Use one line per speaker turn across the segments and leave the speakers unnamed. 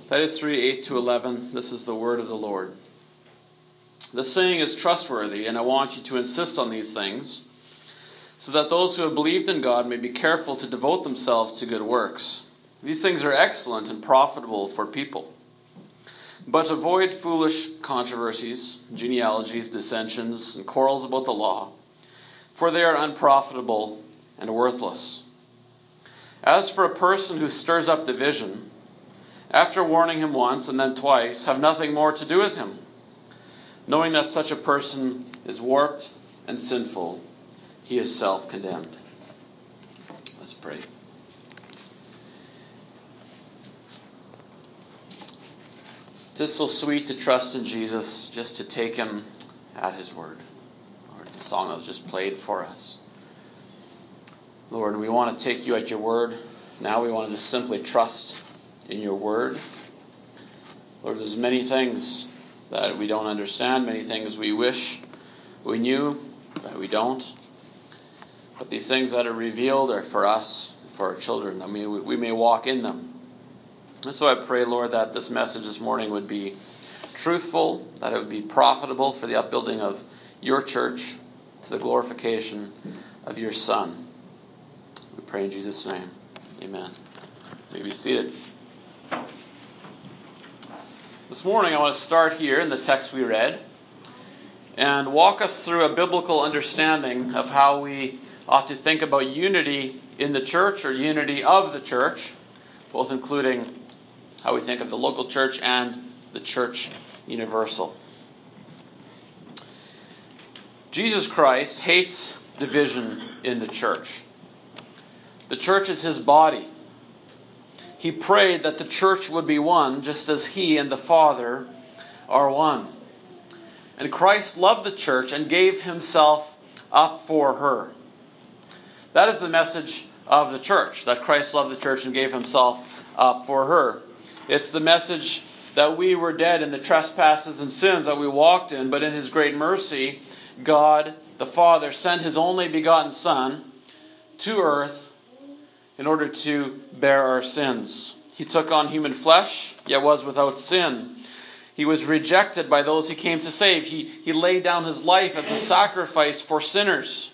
Titus 3:8-11. This is the word of the Lord. The saying is trustworthy, and I want you to insist on these things, so that those who have believed in God may be careful to devote themselves to good works. These things are excellent and profitable for people. But avoid foolish controversies, genealogies, dissensions, and quarrels about the law, for they are unprofitable and worthless. As for a person who stirs up division, after warning him once and then twice, have nothing more to do with him, knowing that such a person is warped and sinful. He is self-condemned. Let's pray. It is so sweet to trust in Jesus, just to take him at his word. Lord, the song that was just played for us. Lord, we want to take you at your word. Now we want to just simply trust in your word. Lord, there's many things that we don't understand, many things we wish we knew that we don't. But these things that are revealed are for us, for our children, that we may walk in them. And so I pray, Lord, that this message this morning would be truthful, that it would be profitable for the upbuilding of your church, to the glorification of your Son. We pray in Jesus' name. Amen. You may be seated. This morning I want to start here in the text we read and walk us through a biblical understanding of how we ought to think about unity in the church, or unity of the church, both including how we think of the local church and the church universal. Jesus Christ hates division in the church. The church is his body. He prayed that the church would be one, just as he and the Father are one. And Christ loved the church and gave himself up for her. That is the message of the church, that Christ loved the church and gave himself up for her. It's the message that we were dead in the trespasses and sins that we walked in, but in his great mercy, God the Father sent his only begotten Son to earth in order to bear our sins. He took on human flesh, yet was without sin. He was rejected by those he came to save. He laid down his life as a sacrifice for sinners.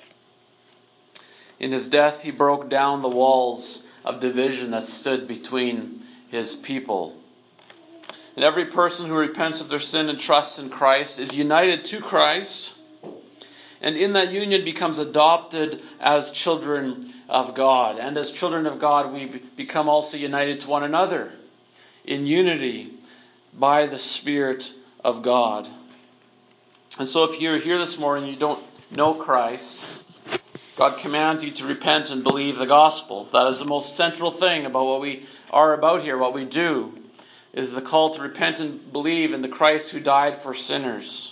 In his death, he broke down the walls of division that stood between his people. And every person who repents of their sin and trusts in Christ is united to Christ, and in that union becomes adopted as children of God. And as children of God, we become also united to one another in unity by the Spirit of God. And so if you're here this morning and you don't know Christ, God commands you to repent and believe the gospel. That is the most central thing about what we are about here, what we do, is the call to repent and believe in the Christ who died for sinners.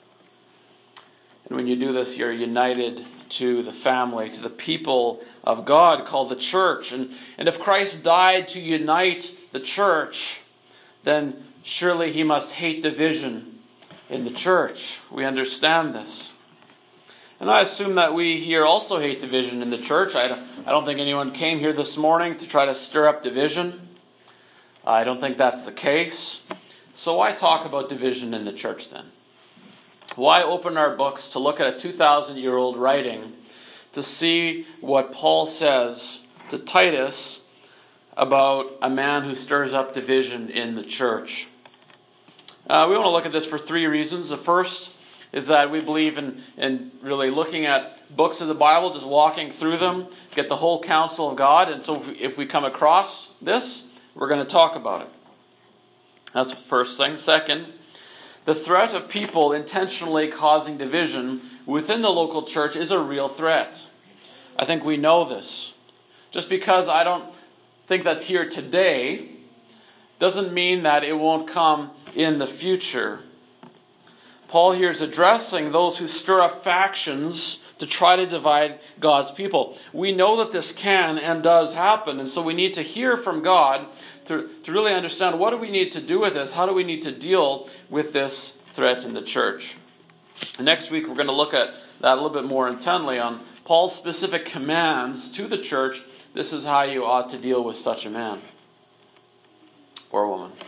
And when you do this, you're united to the family, to the people of God called the church. And if Christ died to unite the church, then surely he must hate division in the church. We understand this. And I assume that we here also hate division in the church. I don't think anyone came here this morning to try to stir up division. I don't think that's the case. So why talk about division in the church then? Why open our books to look at a 2,000-year-old writing to see what Paul says to Titus about a man who stirs up division in the church? We want to look at this for three reasons. The first is that we believe in really looking at books of the Bible, just walking through them, get the whole counsel of God. And so if we come across this, we're going to talk about it. That's the first thing. Second, the threat of people intentionally causing division within the local church is a real threat. I think we know this. Just because I don't think that's here today doesn't mean that it won't come in the future. Paul here is addressing those who stir up factions to try to divide God's people. We know that this can and does happen, and so we need to hear from God to really understand, what do we need to do with this? How do we need to deal with this threat in the church? And next week we're going to look at that a little bit more intently on Paul's specific commands to the church. This is how you ought to deal with such a man or woman.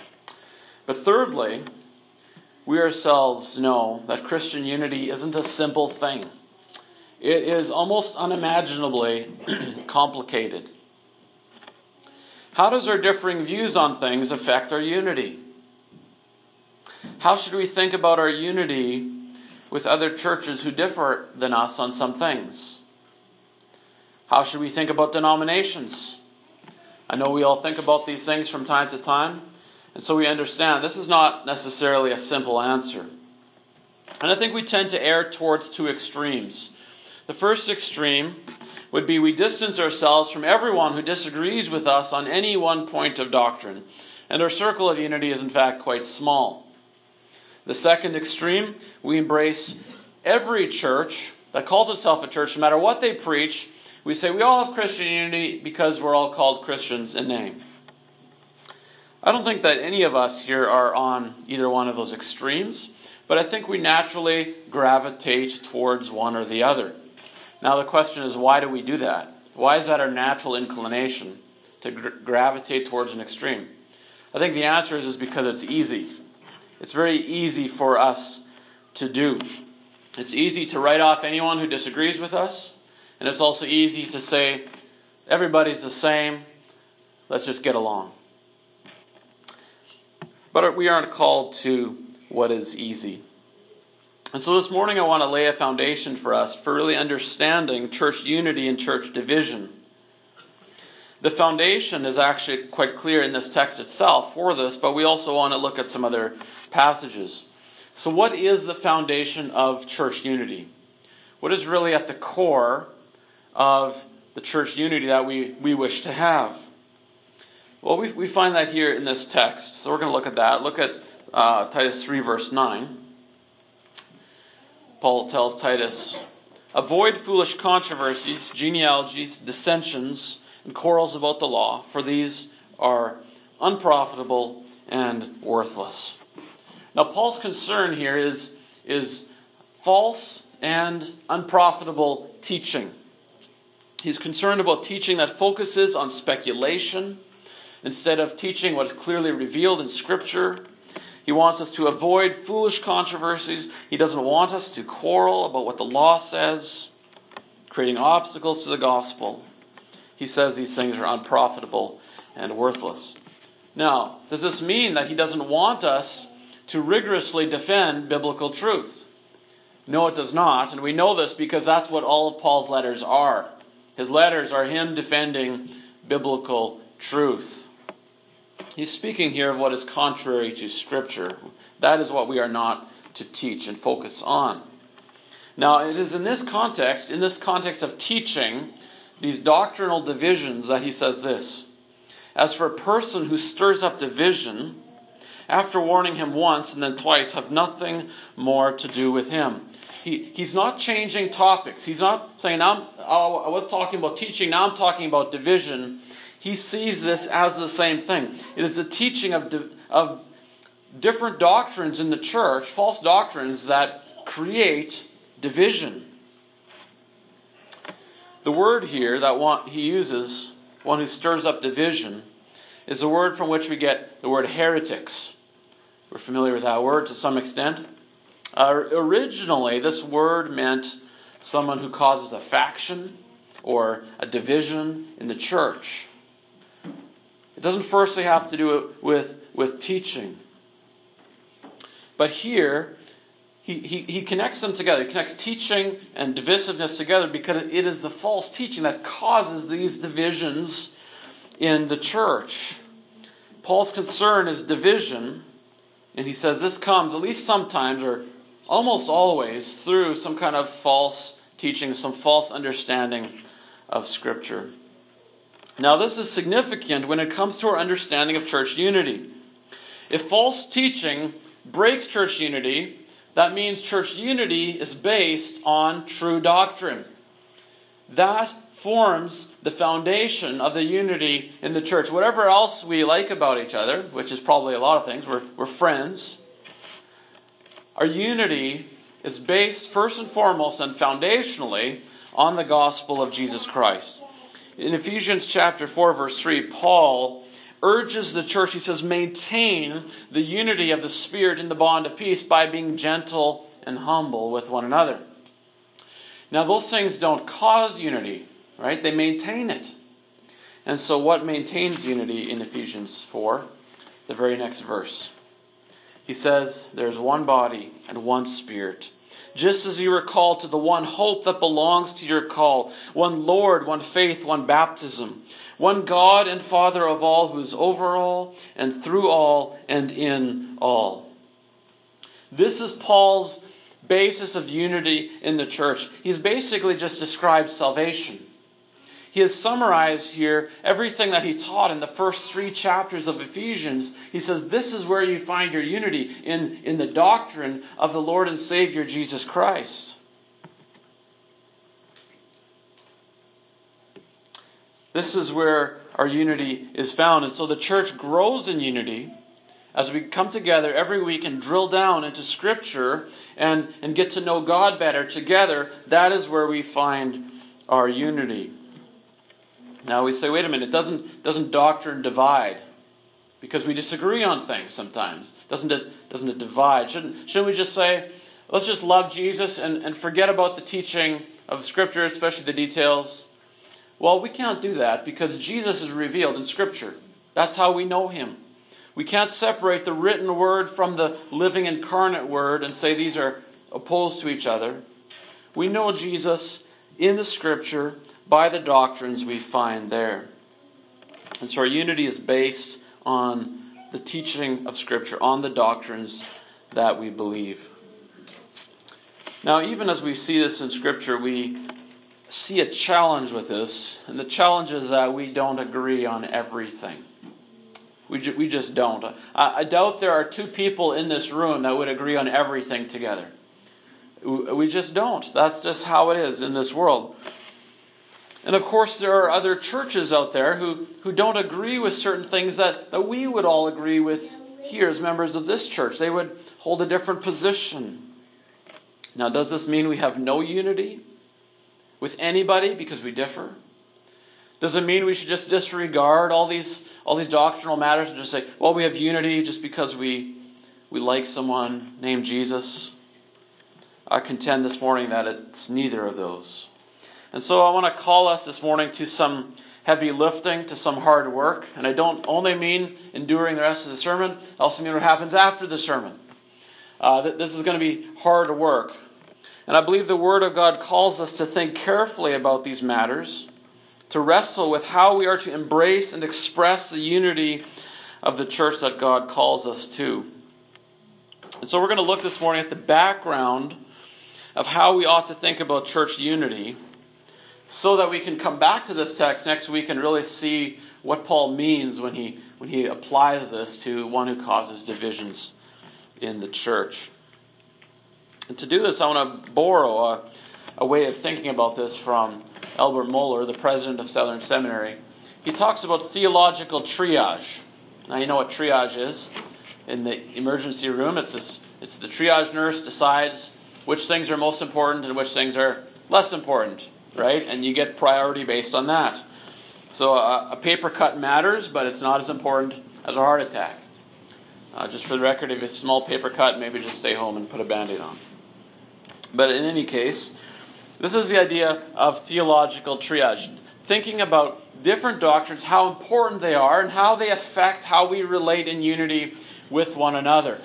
thirdly, we ourselves know that Christian unity isn't a simple thing. It is almost unimaginably complicated. How does our differing views on things affect our unity? How should we think about our unity with other churches who differ than us on some things? How should we think about denominations? I know we all think about these things from time to time, and so we understand this is not necessarily a simple answer. And I think we tend to err towards two extremes. The first extreme would be we distance ourselves from everyone who disagrees with us on any one point of doctrine, and our circle of unity is in fact quite small. The second extreme, we embrace every church that calls itself a church, no matter what they preach. We say we all have Christian unity because we're all called Christians in name. I don't think that any of us here are on either one of those extremes, but I think we naturally gravitate towards one or the other. Now the question is, why do we do that? Why is that our natural inclination to gravitate towards an extreme? I think the answer is because it's easy. It's very easy for us to do. It's easy to write off anyone who disagrees with us, and it's also easy to say, everybody's the same, let's just get along. But we aren't called to what is easy. And so this morning I want to lay a foundation for us for really understanding church unity and church division. The foundation is actually quite clear in this text itself for this, but we also want to look at some other passages. So what is the foundation of church unity? What is really at the core of the church unity that we wish to have? Well, we find that here in this text. So we're going to look at that. Look at Titus 3 verse 9. Paul tells Titus, avoid foolish controversies, genealogies, dissensions, and quarrels about the law, for these are unprofitable and worthless. Now Paul's concern here is false and unprofitable teaching. He's concerned about teaching that focuses on speculation instead of teaching what is clearly revealed in Scripture. He wants us to avoid foolish controversies. He doesn't want us to quarrel about what the law says, creating obstacles to the gospel. He says these things are unprofitable and worthless. Now, does this mean that he doesn't want us to rigorously defend biblical truth? No, it does not. And we know this because that's what all of Paul's letters are. His letters are him defending biblical truth. He's speaking here of what is contrary to Scripture. That is what we are not to teach and focus on. Now, it is in this context of teaching these doctrinal divisions, that he says this. As for a person who stirs up division, after warning him once and then twice, have nothing more to do with him. He's not changing topics. He's not saying, I was talking about teaching, now I'm talking about division. He sees this as the same thing. It is the teaching of different doctrines in the church, false doctrines that create division. The word here that he uses, one who stirs up division, is a word from which we get the word heretics. We're familiar with that word to some extent. Originally, this word meant someone who causes a faction or a division in the church. It doesn't firstly have to do with teaching. But here, he connects them together. He connects teaching and divisiveness together because it is the false teaching that causes these divisions in the church. Paul's concern is division, and he says this comes, at least sometimes, or almost always, through some kind of false teaching, some false understanding of Scripture. Now, this is significant when it comes to our understanding of church unity. If false teaching breaks church unity, that means church unity is based on true doctrine. That forms the foundation of the unity in the church. Whatever else we like about each other, which is probably a lot of things, we're friends. Our unity is based first and foremost and foundationally on the gospel of Jesus Christ. In Ephesians chapter 4, verse 3, Paul urges the church, he says, maintain the unity of the Spirit in the bond of peace by being gentle and humble with one another. Now, those things don't cause unity, right? They maintain it. And so what maintains unity in Ephesians 4? The very next verse. He says, there's one body and one Spirit. Just as you were called to the one hope that belongs to your call, one Lord, one faith, one baptism, one God and Father of all, who is over all and through all and in all. This is Paul's basis of unity in the church. He's basically just described salvation. He has summarized here everything that he taught in the first 3 chapters of Ephesians. He says this is where you find your unity, in the doctrine of the Lord and Savior Jesus Christ. This is where our unity is found. And so the church grows in unity as we come together every week and drill down into Scripture and get to know God better together. That is where we find our unity. Now we say, wait a minute, doesn't doctrine divide? Because we disagree on things sometimes. Doesn't it divide? Shouldn't we just say, let's just love Jesus and forget about the teaching of Scripture, especially the details? Well, we can't do that because Jesus is revealed in Scripture. That's how we know Him. We can't separate the written word from the living incarnate word and say these are opposed to each other. We know Jesus in the Scripture by the doctrines we find there. And so our unity is based on the teaching of Scripture, on the doctrines that we believe. Now, even as we see this in Scripture, we see a challenge with this. And the challenge is that we don't agree on everything. We just don't. I doubt there are 2 people in this room that would agree on everything together. We just don't. That's just how it is in this world. And of course, there are other churches out there who don't agree with certain things that we would all agree with here as members of this church. They would hold a different position. Now, does this mean we have no unity with anybody because we differ? Does it mean we should just disregard all these doctrinal matters and just say, well, we have unity just because we like someone named Jesus? I contend this morning that it's neither of those. And so I want to call us this morning to some heavy lifting, to some hard work. And I don't only mean enduring the rest of the sermon. I also mean what happens after the sermon. This is going to be hard work. And I believe the Word of God calls us to think carefully about these matters, to wrestle with how we are to embrace and express the unity of the church that God calls us to. And so we're going to look this morning at the background of how we ought to think about church unity, so that we can come back to this text next week and really see what Paul means when he applies this to one who causes divisions in the church. And to do this, I want to borrow a way of thinking about this from Albert Mohler, the president of Southern Seminary. He talks about theological triage. Now you know what triage is. In the emergency room, it's the triage nurse decides which things are most important and which things are less important. Right? And you get priority based on that. So a paper cut matters, but it's not as important as a heart attack. Just for the record, if it's a small paper cut, maybe just stay home and put a Band-Aid on. But in any case, this is the idea of theological triage. Thinking about different doctrines, how important they are, and how they affect how we relate in unity with one another.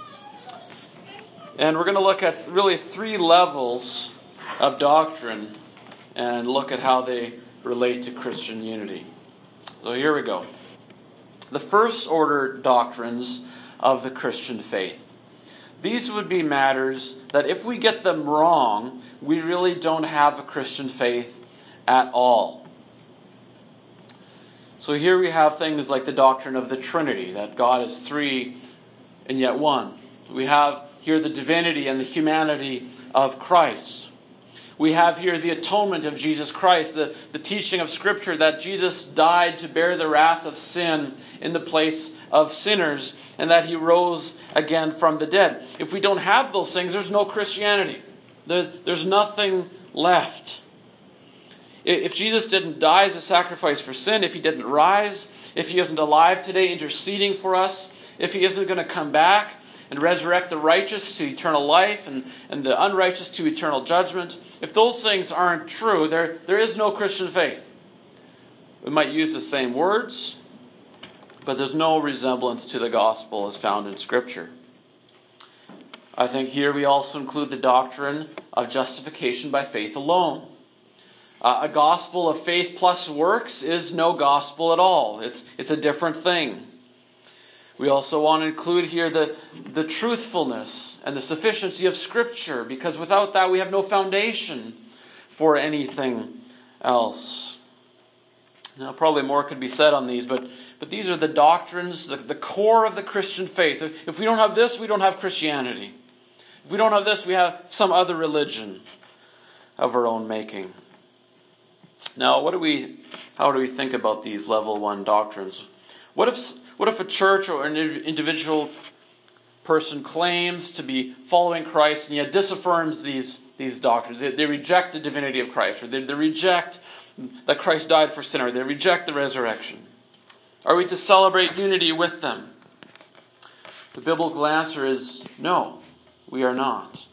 And we're going to look at really 3 levels of doctrine and look at how they relate to Christian unity. So here we go. The first order doctrines of the Christian faith. These would be matters that if we get them wrong, we really don't have a Christian faith at all. So here we have things like the doctrine of the Trinity, that God is 3 and yet 1. We have here the divinity and the humanity of Christ. We have here the atonement of Jesus Christ, the teaching of Scripture that Jesus died to bear the wrath of sin in the place of sinners, and that He rose again from the dead. If we don't have those things, there's no Christianity. There's nothing left. If Jesus didn't die as a sacrifice for sin, if He didn't rise, if He isn't alive today interceding for us, if He isn't going to come back and resurrect the righteous to eternal life and the unrighteous to eternal judgment, if those things aren't true, there is no Christian faith. We might use the same words, but there's no resemblance to the gospel as found in Scripture. I think here we also include the doctrine of justification by faith alone. A gospel of faith plus works is no gospel at all. It's a different thing. We also want to include here the truthfulness and the sufficiency of Scripture, because without that we have no foundation for anything else. Now, probably more could be said on these, but these are the doctrines, the core of the Christian faith. If we don't have this, we don't have Christianity. If we don't have this, we have some other religion of our own making. Now, how do we think about these level 1 doctrines? What if a church or an individual person claims to be following Christ and yet disaffirms these doctrines? They reject the divinity of Christ, or they reject that Christ died for sin, or they reject the resurrection. Are we to celebrate unity with them? The biblical answer is no, we are not.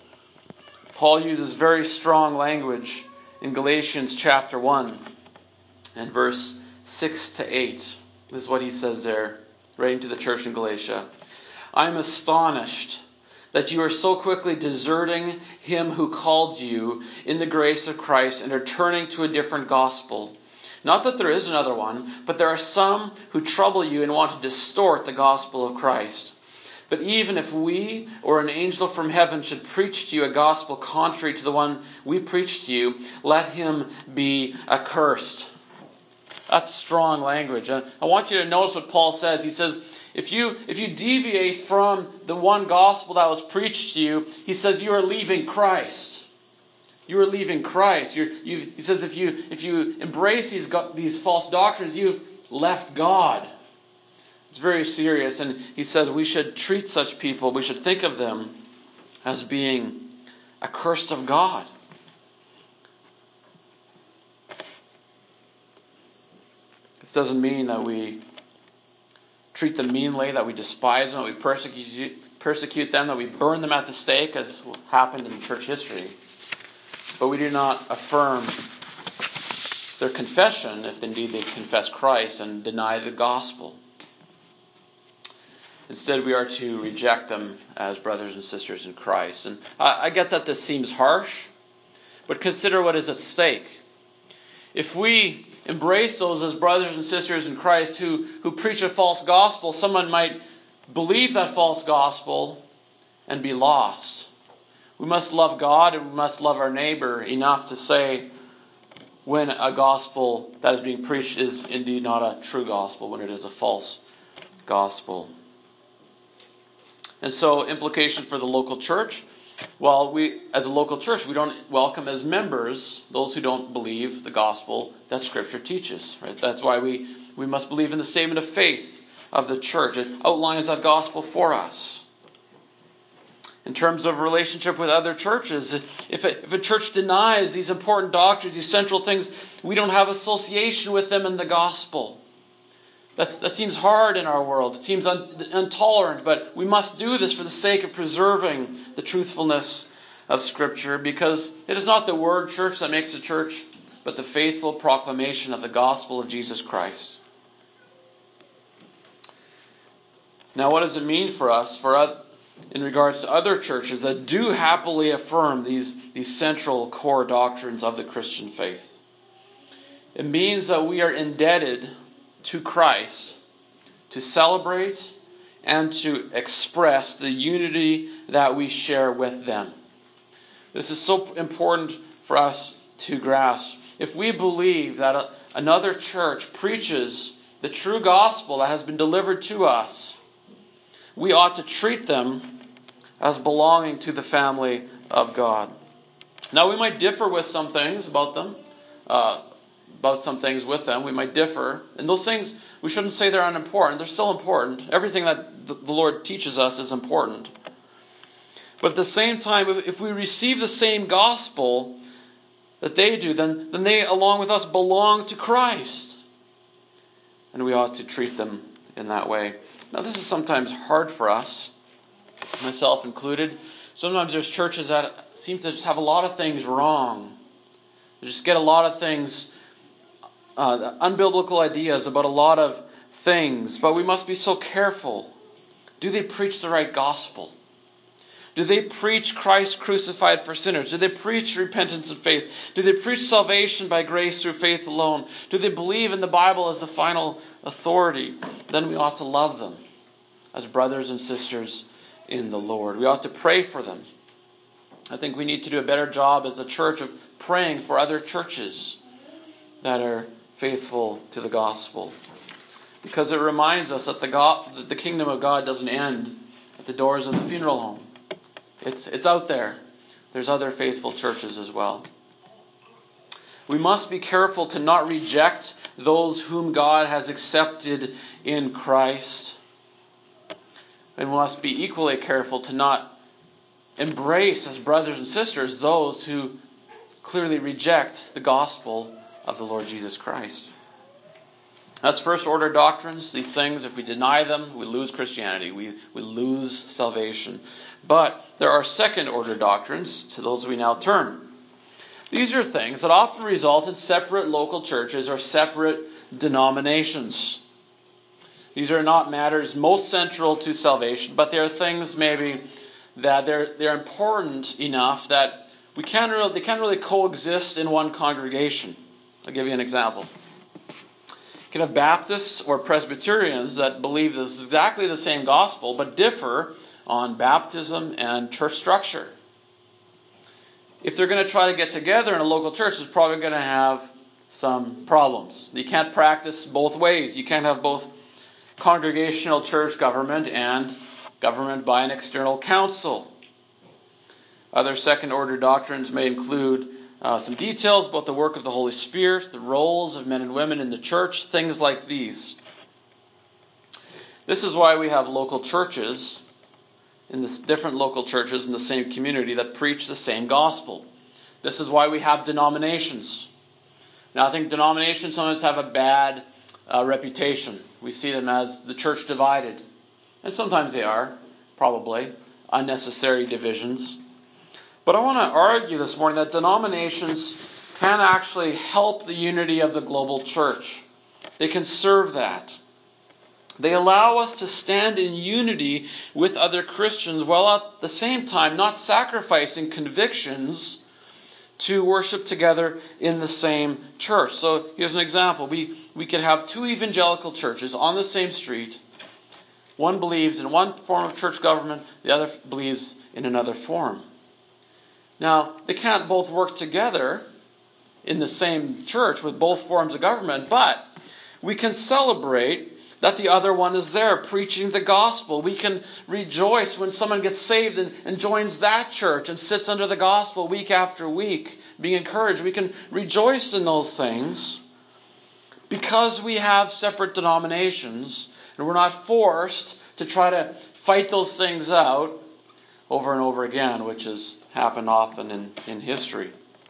Paul uses very strong language in Galatians chapter 1 and verse 6 to 8. This is what he says there, writing to the church in Galatia. I am astonished that you are so quickly deserting Him who called you in the grace of Christ and are turning to a different gospel. Not that there is another one, but there are some who trouble you and want to distort the gospel of Christ. But even if we or an angel from heaven should preach to you a gospel contrary to the one we preach to you, let him be accursed. That's strong language. And I want you to notice what Paul says. He says, if you deviate from the one gospel that was preached to you, he says you are leaving Christ. You are leaving Christ. He says if you embrace these false doctrines, you've left God. It's very serious, and he says we should treat such people, we should think of them as being accursed of God. This doesn't mean that we treat them meanly, that we despise them, that we persecute them, that we burn them at the stake, as happened in church history. But we do not affirm their confession, if indeed they confess Christ and deny the gospel. Instead, we are to reject them as brothers and sisters in Christ. And I get that this seems harsh, but consider what is at stake. If we embrace those as brothers and sisters in Christ who preach a false gospel, someone might believe that false gospel and be lost. We must love God and we must love our neighbor enough to say when a gospel that is being preached is indeed not a true gospel, when it is a false gospel. And so, implication for the local church. Well, we, as a local church, we don't welcome as members those who don't believe the gospel that Scripture teaches. Right? That's why we must believe in the statement of faith of the church. It outlines that gospel for us. In terms of relationship with other churches, if a church denies these important doctrines, these central things, we don't have association with them in the gospel. That seems hard in our world. It seems intolerant, but we must do this for the sake of preserving the truthfulness of Scripture, because it is not the word church that makes a church, but the faithful proclamation of the gospel of Jesus Christ. Now, what does it mean for us in regards to other churches that do happily affirm these central core doctrines of the Christian faith? It means that we are indebted to Christ to celebrate and to express the unity that we share with them. This is so important for us to grasp. If we believe that another church preaches the true gospel that has been delivered to us, we ought to treat them as belonging to the family of God. Now, we might differ with some things about them, about some things with them. We might differ. And those things, we shouldn't say they're unimportant. They're still important. Everything that the Lord teaches us is important. But at the same time, if we receive the same gospel that they do, then they, along with us, belong to Christ. and we ought to treat them in that way. Now, this is sometimes hard for us, myself included. Sometimes there's churches that seem to just have a lot of things wrong. They just get a lot of things, unbiblical ideas about a lot of things. But we must be so careful. Do they preach the right gospel? Do they preach Christ crucified for sinners? Do they preach repentance and faith? Do they preach salvation by grace through faith alone? Do they believe in the Bible as the final authority? Then we ought to love them as brothers and sisters in the Lord. We ought to pray for them. I think we need to do a better job as a church of praying for other churches that are faithful to the gospel. Because it reminds us that the kingdom of God doesn't end at the doors of the funeral home. It's out there. There's other faithful churches as well. We must be careful to not reject those whom God has accepted in Christ. And we must be equally careful to not embrace as brothers and sisters those who clearly reject the gospel of the Lord Jesus Christ. That's first order doctrines. These things, if we deny them, we lose Christianity. We lose salvation. But there are second order doctrines. To those we now turn. These are things that often result in separate local churches or separate denominations. These are not matters most central to salvation, but they are things maybe that they're important enough that they can't really coexist in one congregation. I'll give you an example. You can have Baptists or Presbyterians that believe this is exactly the same gospel, but differ on baptism and church structure. If they're going to try to get together in a local church, it's probably going to have some problems. You can't practice both ways. You can't have both congregational church government and government by an external council. Other second-order doctrines may include some details about the work of the Holy Spirit, the roles of men and women in the church, things like these. This is why we have local churches, different local churches in the same community that preach the same gospel. This is why we have denominations. Now, I think denominations sometimes have a bad reputation. We see them as the church divided. And sometimes they are, probably, unnecessary divisions. But I want to argue this morning that denominations can actually help the unity of the global church. They can serve that. They allow us to stand in unity with other Christians while at the same time not sacrificing convictions to worship together in the same church. So here's an example. We could have two evangelical churches on the same street. One believes in one form of church government, the other believes in another form. Now, they can't both work together in the same church with both forms of government, but we can celebrate that the other one is there preaching the gospel. We can rejoice when someone gets saved and joins that church and sits under the gospel week after week, being encouraged. We can rejoice in those things because we have separate denominations and we're not forced to try to fight those things out over and over again, which has happened often in history.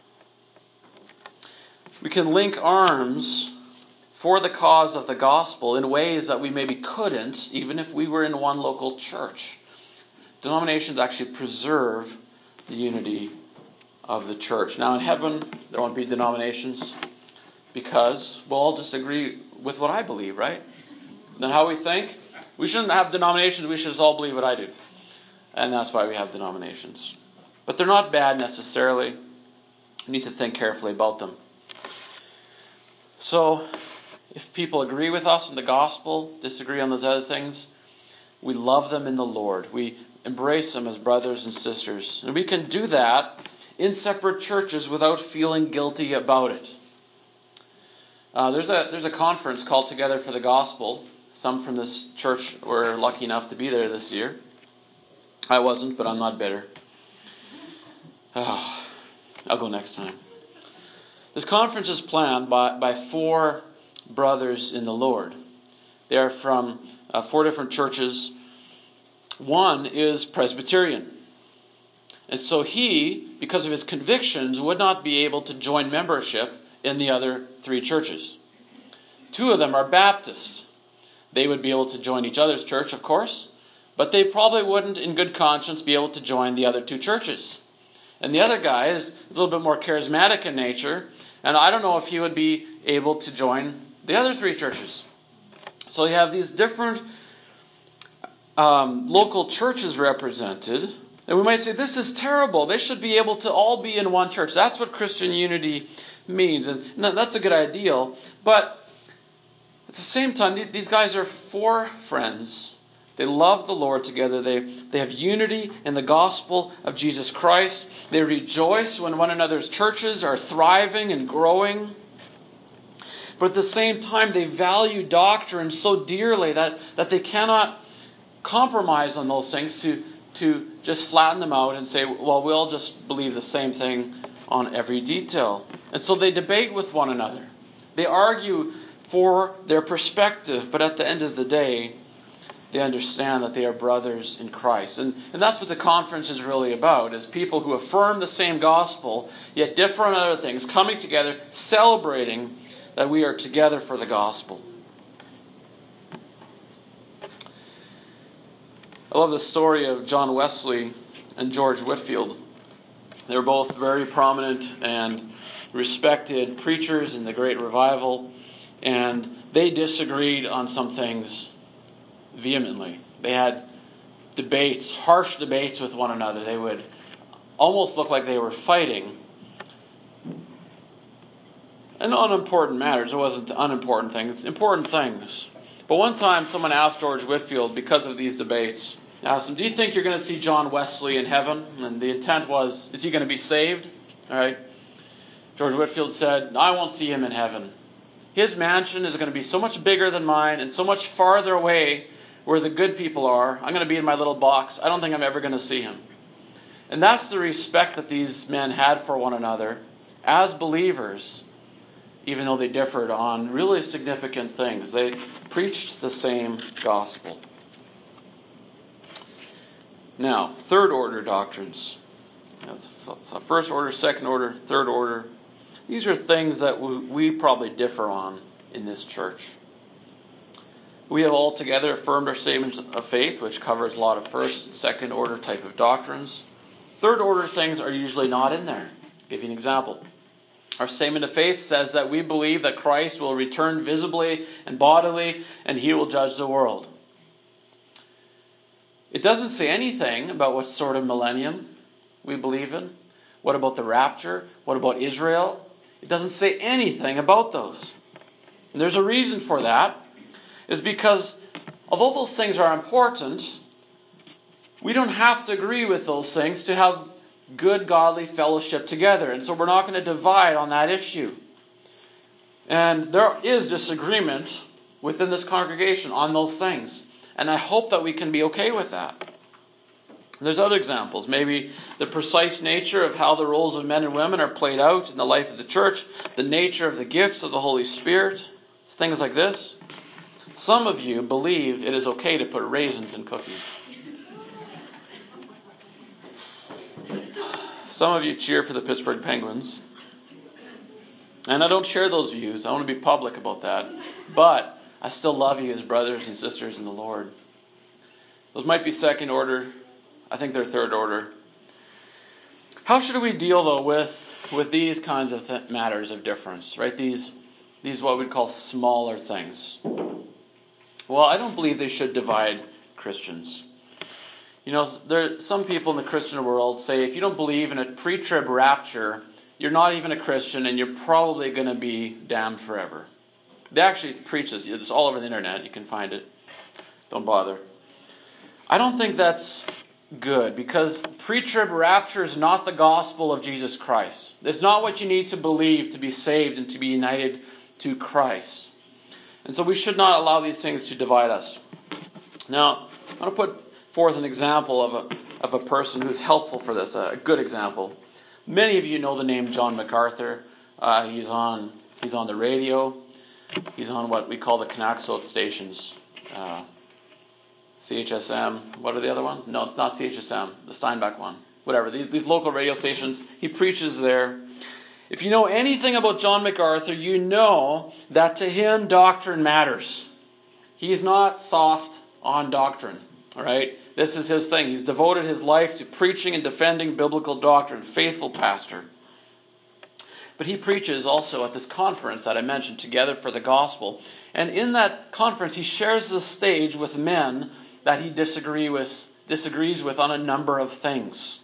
We can link arms for the cause of the gospel in ways that we maybe couldn't, even if we were in one local church. Denominations actually preserve the unity of the church. Now in heaven, there won't be denominations because we'll all just agree with what I believe, right? Then how we think? We shouldn't have denominations, we should just all believe what I do. And that's why we have denominations. But they're not bad necessarily. We need to think carefully about them. So, if people agree with us in the gospel, disagree on those other things, we love them in the Lord. We embrace them as brothers and sisters. And we can do that in separate churches without feeling guilty about it. There's a conference called Together for the Gospel. Some from this church were lucky enough to be there this year. I wasn't, but I'm not bitter. I'll go next time. This conference is planned by 4 brothers in the Lord. They are from 4 different churches. One is Presbyterian. And so he, because of his convictions, would not be able to join membership in the other 3 churches. 2 of them are Baptists. They would be able to join each other's church, of course, but they probably wouldn't, in good conscience, be able to join the other 2 churches. And the other guy is a little bit more charismatic in nature, and I don't know if he would be able to join the other 3 churches. So you have these different local churches represented, and we might say, this is terrible. They should be able to all be in one church. That's what Christian unity means, and that's a good ideal. But at the same time, these guys are 4 friends. They love the Lord together. They have unity in the gospel of Jesus Christ. They rejoice when one another's churches are thriving and growing. But at the same time, they value doctrine so dearly that they cannot compromise on those things to just flatten them out and say, well, we'll just believe the same thing on every detail. And so they debate with one another. They argue for their perspective, but at the end of the day, they understand that they are brothers in Christ. And that's what the conference is really about, is people who affirm the same gospel, yet differ on other things, coming together, celebrating that we are together for the gospel. I love the story of John Wesley and George Whitefield. They were both very prominent and respected preachers in the Great Revival, and they disagreed on some things vehemently. They had debates, harsh debates with one another. They would almost look like they were fighting. And on important matters. It wasn't unimportant things, important things. But one time someone asked George Whitefield, because of these debates, asked him, do you think you're going to see John Wesley in heaven? And the intent was, is he going to be saved? All right. George Whitefield said, I won't see him in heaven. His mansion is going to be so much bigger than mine and so much farther away where the good people are. I'm going to be in my little box. I don't think I'm ever going to see him. And that's the respect that these men had for one another as believers, even though they differed on really significant things. They preached the same gospel. Now, 3rd order doctrines. So 1st order, 2nd order, 3rd order. These are things that we probably differ on in this church. We have altogether affirmed our statements of faith, which covers a lot of 1st and 2nd order type of doctrines. 3rd order things are usually not in there. I'll give you an example. Our statement of faith says that we believe that Christ will return visibly and bodily, and he will judge the world. It doesn't say anything about what sort of millennium we believe in. What about the rapture? What about Israel? It doesn't say anything about those. And there's a reason for that. Is because although those things are important, we don't have to agree with those things to have good godly fellowship together. And so we're not going to divide on that issue. And there is disagreement within this congregation on those things. And I hope that we can be okay with that. And there's other examples. Maybe the precise nature of how the roles of men and women are played out in the life of the church. The nature of the gifts of the Holy Spirit. Things like this. Some of you believe it is okay to put raisins in cookies. Some of you cheer for the Pittsburgh Penguins. And I don't share those views. I want to be public about that. But I still love you as brothers and sisters in the Lord. Those might be 2nd order. I think they're 3rd order. How should we deal, though, with these kinds of matters of difference, right? These what we'd call smaller things. Well, I don't believe they should divide Christians. You know, some people in the Christian world say if you don't believe in a pre-trib rapture, you're not even a Christian and you're probably going to be damned forever. They actually preach this. It's all over the internet. You can find it. Don't bother. I don't think that's good because pre-trib rapture is not the gospel of Jesus Christ. It's not what you need to believe to be saved and to be united to Christ. And so we should not allow these things to divide us. Now, I'm going to put forth an example of a person who's helpful for this, a good example. Many of you know the name John MacArthur. He's on the radio. He's on what we call the Kinaxo stations. CHSM. What are the other ones? No, it's not CHSM. The Steinbach one. Whatever. These local radio stations. He preaches there. If you know anything about John MacArthur, you know that to him doctrine matters. He's not soft on doctrine. All right? This is his thing. He's devoted his life to preaching and defending biblical doctrine. Faithful pastor. But he preaches also at this conference that I mentioned, Together for the Gospel. And in that conference, he shares the stage with men that he disagrees with on a number of things.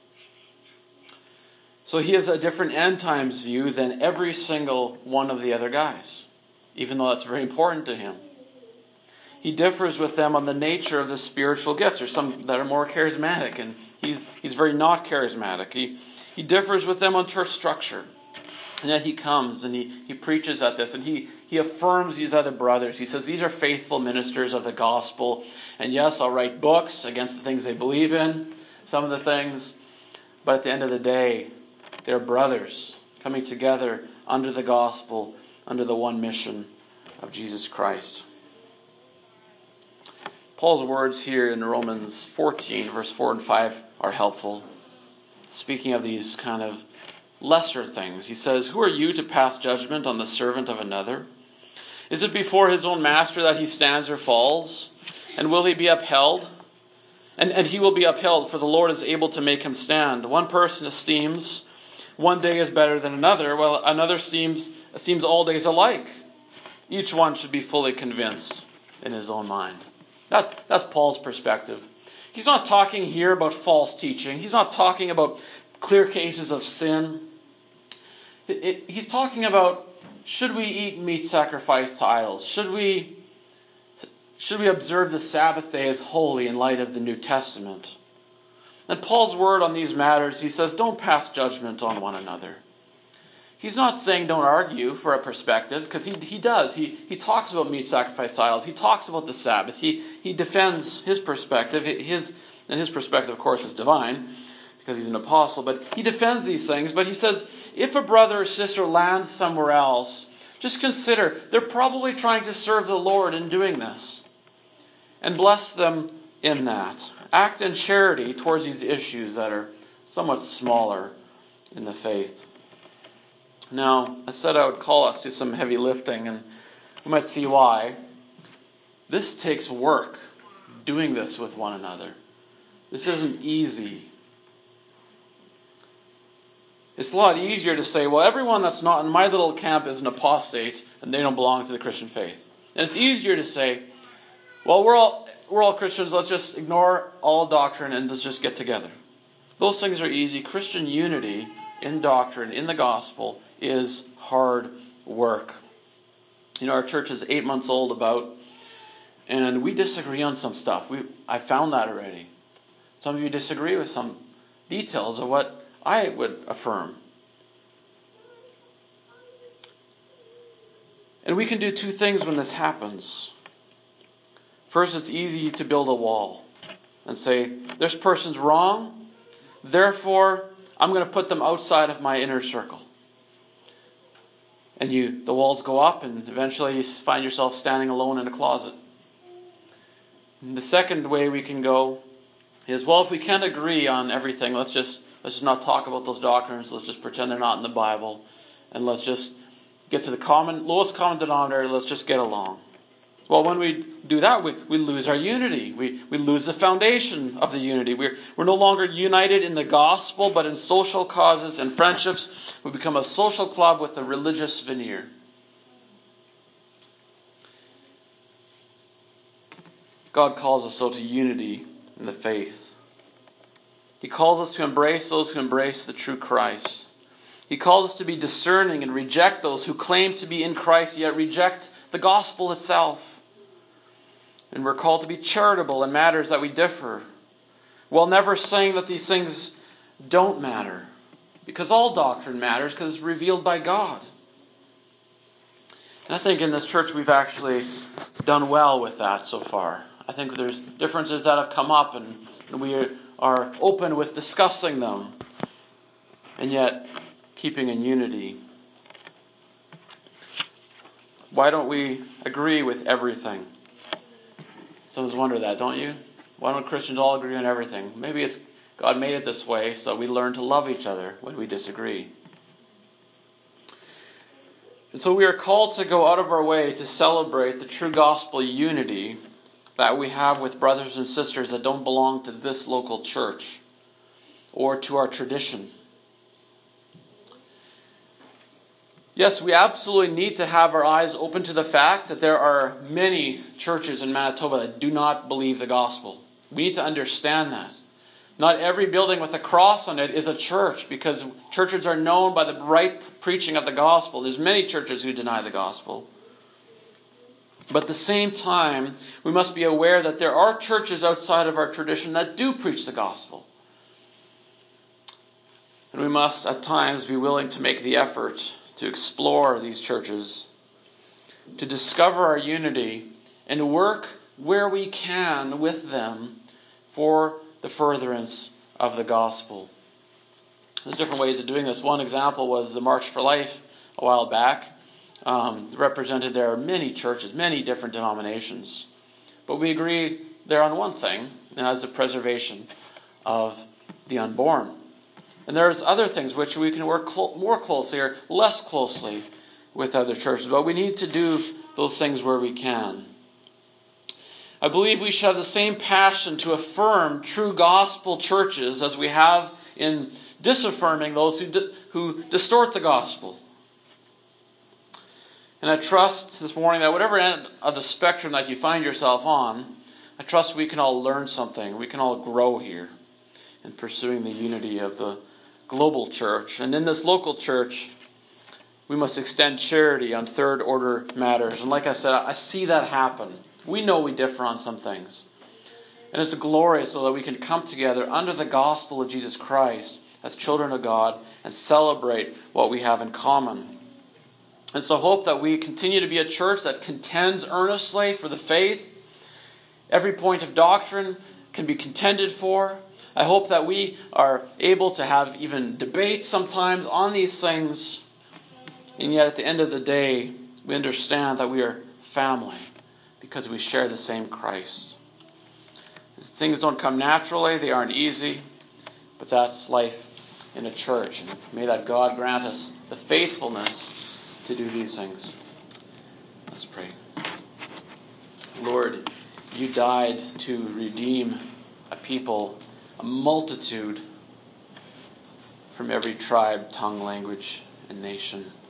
So he has a different end times view than every single one of the other guys, even though that's very important to him. He differs with them on the nature of the spiritual gifts. There's some that are more charismatic, and he's very not charismatic. He differs with them on church structure. And yet he comes and he preaches at this, and he affirms these other brothers. He says, these are faithful ministers of the gospel. And yes, I'll write books against the things they believe in, some of the things. But at the end of the day, they're brothers coming together under the gospel, under the one mission of Jesus Christ. Paul's words here in Romans 14, verse 4 and 5 are helpful. Speaking of these kind of lesser things, he says, who are you to pass judgment on the servant of another? Is it before his own master that he stands or falls? And will he be upheld? And he will be upheld, for the Lord is able to make him stand. One person esteems one day is better than another, while another esteems all days alike. Each one should be fully convinced in his own mind. That's Paul's perspective. He's not talking here about false teaching. He's not talking about clear cases of sin. He's talking about, should we eat meat sacrificed to idols? Should we observe the Sabbath day as holy in light of the New Testament? And Paul's word on these matters, he says, don't pass judgment on one another. He's not saying don't argue for a perspective, because he does. He talks about meat sacrificed to idols. He talks about the Sabbath. He defends his perspective. And his perspective, of course, is divine, because he's an apostle. But he defends these things. But he says, if a brother or sister lands somewhere else, just consider, they're probably trying to serve the Lord in doing this. And bless them in that. Act in charity towards these issues that are somewhat smaller in the faith. Now, I said I would call us to some heavy lifting, and you might see why. This takes work, doing this with one another. This isn't easy. It's a lot easier to say, well, everyone that's not in my little camp is an apostate, and they don't belong to the Christian faith. And it's easier to say, well, we're all Christians, let's just ignore all doctrine and let's just get together. Those things are easy. Christian unity in doctrine, in the gospel, is hard work. Our church is 8 months old about, and we disagree on some stuff. I found that already. Some of you disagree with some details of what I would affirm. And we can do two things when this happens. First, it's easy to build a wall and say, this person's wrong, therefore I'm going to put them outside of my inner circle. And the walls go up, and eventually you find yourself standing alone in a closet. And the second way we can go is, well, if we can't agree on everything, let's just not talk about those doctrines. Let's just pretend they're not in the Bible, and let's just get to the lowest common denominator. Let's just get along. Well, when we do that, we lose our unity. We lose the foundation of the unity. We're no longer united in the gospel, but in social causes and friendships. We become a social club with a religious veneer. God calls us so to unity in the faith. He calls us to embrace those who embrace the true Christ. He calls us to be discerning and reject those who claim to be in Christ yet reject the gospel itself. And we're called to be charitable in matters that we differ, while never saying that these things don't matter. Because all doctrine matters, because it's revealed by God. And I think in this church we've actually done well with that so far. I think there's differences that have come up, and we are open with discussing them, and yet keeping in unity. Why don't we agree with everything? Sometimes wonder that, don't you? Why don't Christians all agree on everything? Maybe it's God made it this way, so we learn to love each other when we disagree. And so we are called to go out of our way to celebrate the true gospel unity that we have with brothers and sisters that don't belong to this local church or to our tradition. Yes, we absolutely need to have our eyes open to the fact that there are many churches in Manitoba that do not believe the gospel. We need to understand that. Not every building with a cross on it is a church, because churches are known by the right preaching of the gospel. There's many churches who deny the gospel. But at the same time, we must be aware that there are churches outside of our tradition that do preach the gospel. And we must at times be willing to make the effort to explore these churches, to discover our unity, and work where we can with them for the furtherance of the gospel. There's different ways of doing this. One example was the March for Life a while back. Represented there are many churches, many different denominations. But we agree there on one thing, and that's the preservation of the unborn. And there's other things which we can work more closely or less closely with other churches. But we need to do those things where we can. I believe we should have the same passion to affirm true gospel churches as we have in disaffirming those who distort the gospel. And I trust this morning that whatever end of the spectrum that you find yourself on, I trust we can all learn something. We can all grow here in pursuing the unity of the global church. And in this local church, we must extend charity on third order matters. And like I said, I see that happen. We know we differ on some things. And it's glorious so that we can come together under the gospel of Jesus Christ as children of God and celebrate what we have in common. And so hope that we continue to be a church that contends earnestly for the faith. Every point of doctrine can be contended for. I hope that we are able to have even debates sometimes on these things. And yet at the end of the day, we understand that we are family because we share the same Christ. Things don't come naturally. They aren't easy. But that's life in a church. And may that God grant us the faithfulness to do these things. Let's pray. Lord, you died to redeem a people, a multitude from every tribe, tongue, language, and nation.